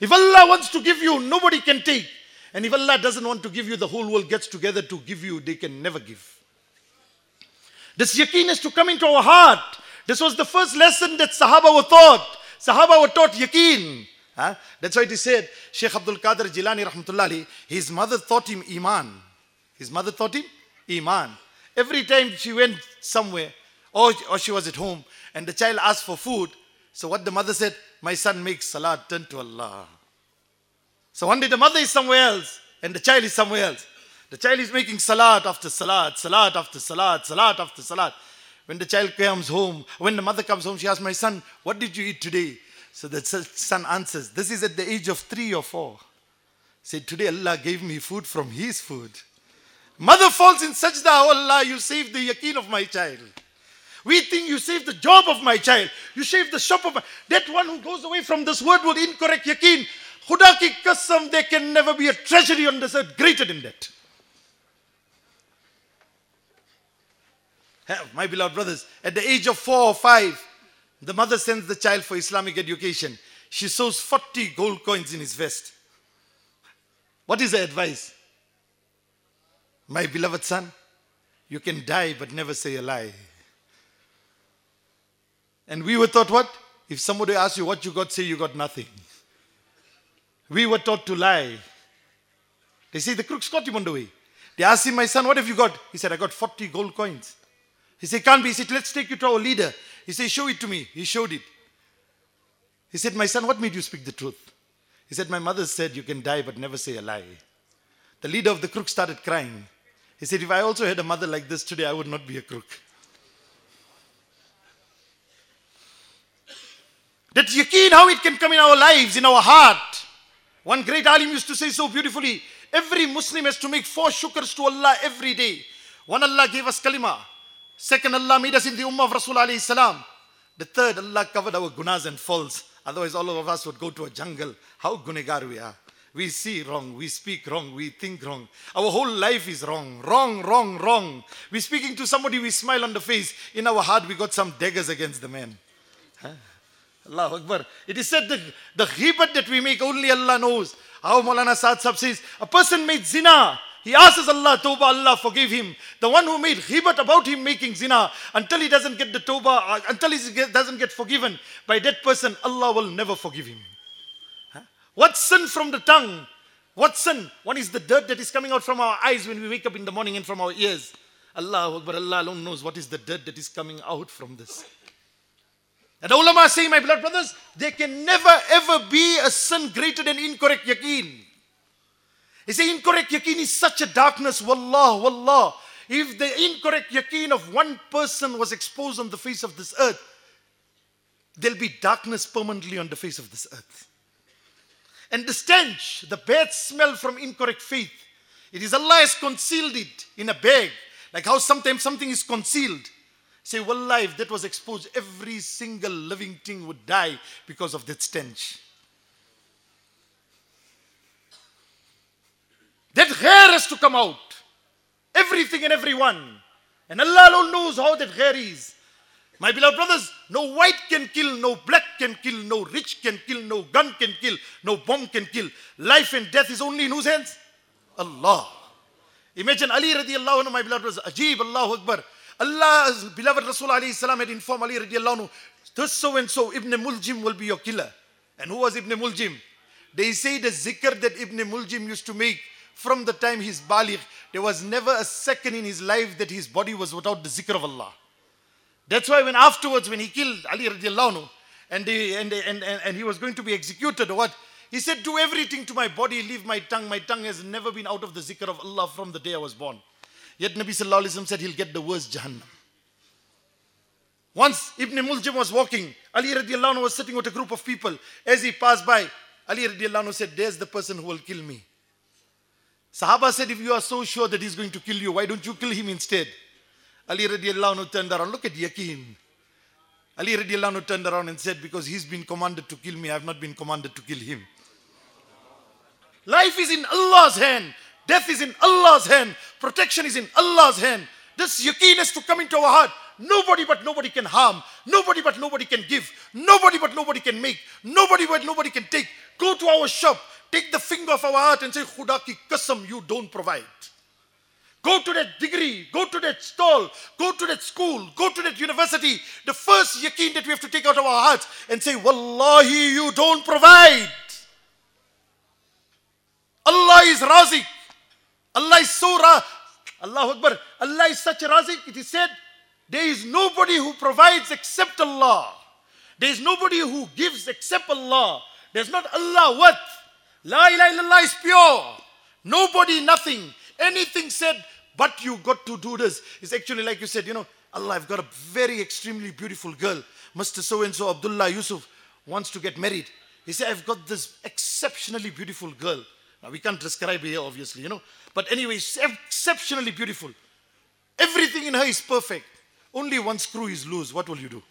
If Allah wants to give you, nobody can take. And if Allah doesn't want to give you, the whole world gets together to give you, they can never give. This yaqeen is to come into our heart. This was the first lesson that Sahaba were taught. Sahaba were taught yaqeen. That's why it is said, Shaykh Abdul Qadir Jilani rahmatullahi, his mother taught him iman. His mother taught him iman. Every time she went somewhere, or she was at home, and the child asked for food, so what the mother said, my son makes salat, turn to Allah. So one day the mother is somewhere else, and the child is somewhere else. The child is making salat after salat, salat after salat, salat after salat. When the child comes home, when the mother comes home, she asks, my son, what did you eat today? So the son answers, this is at the age of 3 or 4. Said, today Allah gave me food from His food. Mother falls in sajda, oh Allah, you saved the yaqeen of my child. We think you saved the job of my child. You saved the shop of my... That one who goes away from this word with incorrect yaqeen, Khuda ki qasam, there can never be a treasury on this earth greater than that. My beloved brothers, at the age of 4 or 5, the mother sends the child for Islamic education. She sews 40 gold coins in his vest. What is her advice? My beloved son, you can die but never say a lie. And we were taught what? If somebody asks you what you got, say you got nothing. We were taught to lie. They say the crooks caught him on the way. They asked him, my son, what have you got? He said, I got 40 gold coins. He said, can't be. He said, let's take you to our leader. He said, show it to me. He showed it. He said, my son, what made you speak the truth? He said, my mother said you can die but never say a lie. The leader of the crooks started crying. He said, if I also had a mother like this today, I would not be a crook. That yaqeen, how it can come in our lives, in our heart. One great alim used to say so beautifully, every Muslim has to make 4 shukrs to Allah every day. One, Allah gave us kalima. Second, Allah made us in the ummah of Rasul alayhi salam. The third, Allah covered our gunas and faults. Otherwise, all of us would go to a jungle. How gunegar we are. We see wrong, we speak wrong, we think wrong. Our whole life is wrong, wrong, wrong, wrong. We're speaking to somebody, we smile on the face. In our heart, we got some daggers against the man. Allahu Akbar. It is said that the ghibat that we make, only Allah knows. How Maulana Saad Sahib says, a person made zina. He asks Allah, Tawbah, Allah forgive him. The one who made ghibat about him making zina, until he doesn't get the Tawbah, until he doesn't get forgiven by that person, Allah will never forgive him. What sin from the tongue? What sin? One is the dirt that is coming out from our eyes when we wake up in the morning and from our ears. Allahu Akbar, Allah alone knows what is the dirt that is coming out from this. And the ulama say, my beloved brothers, there can never ever be a sin greater than incorrect yaqeen. They say incorrect yaqeen is such a darkness, wallah, wallah. If the incorrect yaqeen of one person was exposed on the face of this earth, there'll be darkness permanently on the face of this earth. And the stench, the bad smell from incorrect faith, it is Allah has concealed it in a bag. Like how sometimes something is concealed. Say, wallah, if that was exposed, every single living thing would die because of that stench. That hair has to come out. Everything and everyone. And Allah alone knows how that hair is. My beloved brothers, no white can kill, no black can kill, no rich can kill, no gun can kill, no bomb can kill. Life and death is only in whose hands? Allah. Imagine Ali radiallahu anhu, my beloved brothers, Ajib, Allahu Akbar. Allah's beloved Rasul alayhi salam had informed Ali radiallahu anhu, this so and so, Ibn Muljim will be your killer. And who was Ibn Muljim? They say the zikr that Ibn Muljim used to make from the time he's baligh, there was never a second in his life that his body was without the zikr of Allah. That's why when afterwards, when he killed Ali radiallahu anhu, and he was going to be executed or what, he said, do everything to my body, leave my tongue. My tongue has never been out of the zikr of Allah from the day I was born. Yet Nabi sallallahu alayhi wa sallam said he'll get the worst Jahannam. Once Ibn Muljim was walking, Ali radiallahu anhu was sitting with a group of people. As he passed by, Ali radiallahu anhu said, there's the person who will kill me. Sahaba said, if you are so sure that he's going to kill you, why don't you kill him instead? Ali radiallahu anhu turned around, look at yaqeen. Ali radiallahu anhu turned around and said, because he's been commanded to kill me, I have not been commanded to kill him. Life is in Allah's hand. Death is in Allah's hand. Protection is in Allah's hand. This yaqeen has to come into our heart. Nobody but nobody can harm. Nobody but nobody can give. Nobody but nobody can make. Nobody but nobody can take. Go to our shop, take the finger of our heart and say, Khuda ki qasam, you don't provide. Go to that degree, go to that stall, go to that school, go to that university. The first yaqeen that we have to take out of our hearts and say, Wallahi, you don't provide. Allah is Razik. Allah is so Allahu Akbar. Allah is such a Razik. It is said, there is nobody who provides except Allah. There is nobody who gives except Allah. There's not Allah what? La ilaha illallah is pure. Nobody, nothing. Anything said, but you got to do this. It's actually like you said, Allah, I've got a very extremely beautiful girl. Mr. So-and-so Abdullah Yusuf wants to get married. He said, I've got this exceptionally beautiful girl. Now, we can't describe her here, obviously, But anyway, she's exceptionally beautiful. Everything in her is perfect. Only one screw is loose. What will you do?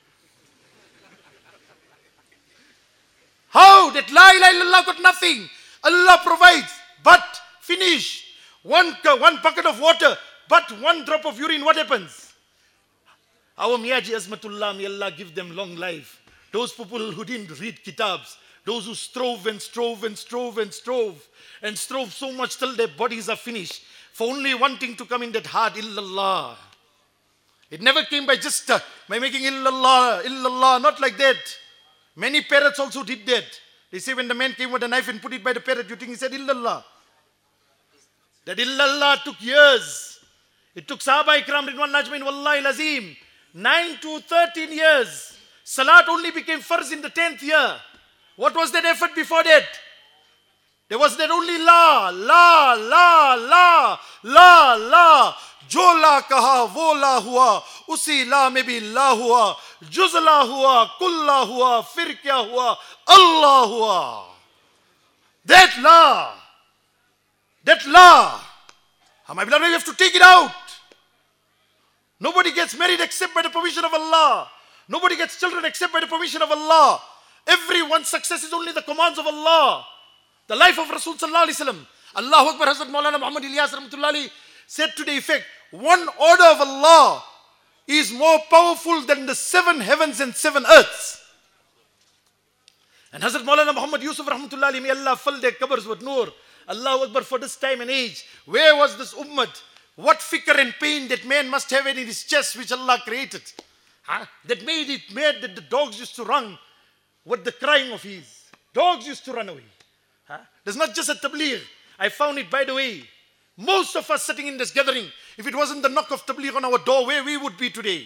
How? That la ilaha illallah got nothing. Allah provides, but finish. One bucket of water, but one drop of urine, what happens? Our Miyaji Azmatullah, may Allah give them long life. Those people who didn't read kitabs, those who strove and strove and strove and strove and strove so much till their bodies are finished for only one thing to come in that heart, illallah. It never came by just by making illallah, illallah, not like that. Many parrots also did that. They say when the man came with a knife and put it by the parrot, you think he said illallah. That illallah took years. It took Sahaba Ikram Ridwan Najmin Wallahi Lazim 9 to 13 years. Salat only became farz in the 10th year. What was that effort before that? There was that only la, la, la, la, la, la. Jo la kaha, wo la hua, usi la mein bhi la hua, juz la hua, kull la hua, fir kya hua, Allah hua. That la. That la. My beloved, you have to take it out. Nobody gets married except by the permission of Allah. Nobody gets children except by the permission of Allah. Everyone's success is only the commands of Allah. The life of Rasul Sallallahu Alaihi Wasallam. Allahu Akbar. Hazrat Maulana Muhammad Ilyas Rahmatullahi said to the effect, one order of Allah is more powerful than the 7 heavens and 7 earths. And Hazrat Maulana Muhammad Yusuf Rahmatullahi, may Allah fill their qabrs with nur. Allahu Akbar, for this time and age. Where was this ummah? What fikr and pain that man must have in his chest which Allah created. That made that the dogs used to run with the crying of his. Dogs used to run away. There's not just a tabligh. I found it, by the way. Most of us sitting in this gathering, if it wasn't the knock of tabligh on our door, where we would be today.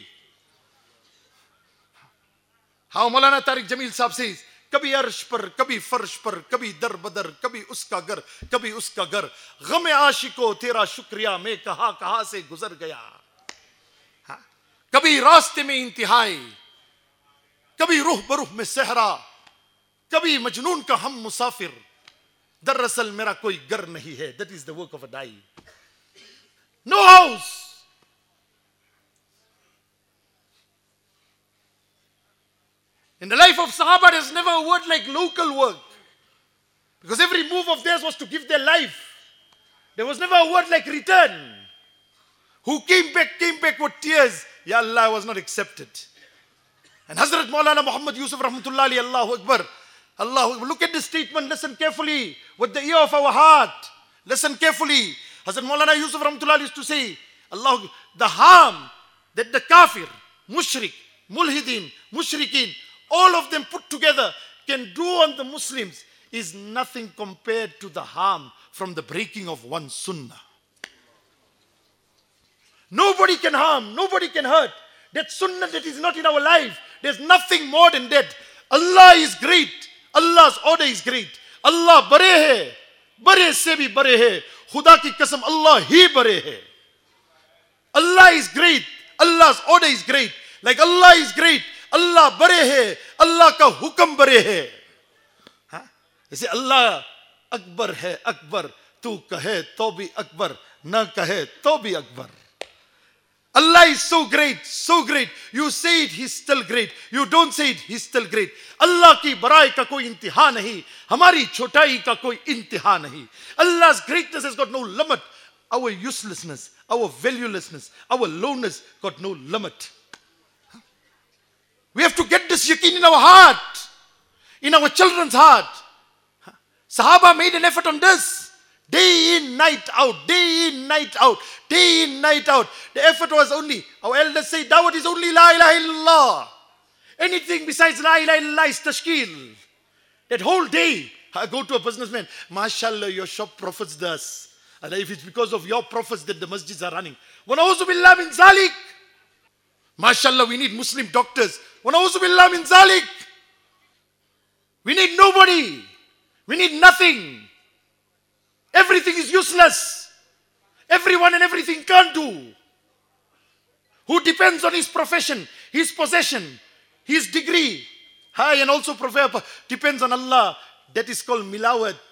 How Maulana Tariq Jamil Sahib says, कभी अर्श पर, कभी फर्श पर, कभी दर बदर, कभी उसका घर, कभी उसका घर, गम आशिको तेरा शुक्रिया मैं कहां से गुजर गया. कभी रास्ते में इंतहाई, कभी रूह बरूह में सहरा, कभी मजनून का हम मुसाफिर. दरअसल मेरा कोई घर नहीं है. That is the work of a dai. No house. In the life of Sahaba, there's never a word like local work. Because every move of theirs was to give their life. There was never a word like return. Who came back with tears. Ya Allah, I was not accepted. And Hazrat Maulana Muhammad Yusuf Rahmatullahi, Allahu Akbar. Allahu Akbar. Look at this statement, listen carefully. With the ear of our heart. Listen carefully. Hazrat Maulana Yusuf Rahmatullahi used to say, Allah, the harm that the kafir, mushrik, mulhidin, mushrikeen, all of them put together can do on the Muslims is nothing compared to the harm from the breaking of one sunnah. Nobody can harm, nobody can hurt. That sunnah that is not in our life, there's nothing more than that. Allah is great. Allah's order is great. Allah bare hai. Bare se bhi bare hai. Khuda ki qasam, Allah hi bare hai. Allah is great. Allah's order is great. Like Allah is great. Allah bare hai, Allah ka hukam bare hai. Jैसे Allah akbar hai, akbar, tu kahe to bhi akbar, na kahe to bhi akbar. Allah is so great, so great. You say it, He's still great. You don't say it, He's still great. Allah ki barai ka koi intiha nahi. Hamari chotai ka koi intiha nahi. Allah's greatness has got no limit. Our uselessness, our valuelessness, our lowness got no limit. We have to get this yaqeen in our heart, in our children's heart. Sahaba made an effort on this. Day in, night out. Day in, night out. Day in, night out. The effort was only, our elders say, Dawat is only La ilaha illallah. Anything besides La ilaha illallah is tashkil. That whole day, I go to a businessman, MashaAllah, your shop profits thus. And if it's because of your profits that the masjids are running. Wa na'udhu billah min zalik. MashaAllah, we need Muslim doctors. Wa na'udhu billah min zalik. We need nobody. We need nothing. Everything is useless. Everyone and everything can't do. Who depends on his profession, his possession, his degree, and also depends on Allah. That is called milawat.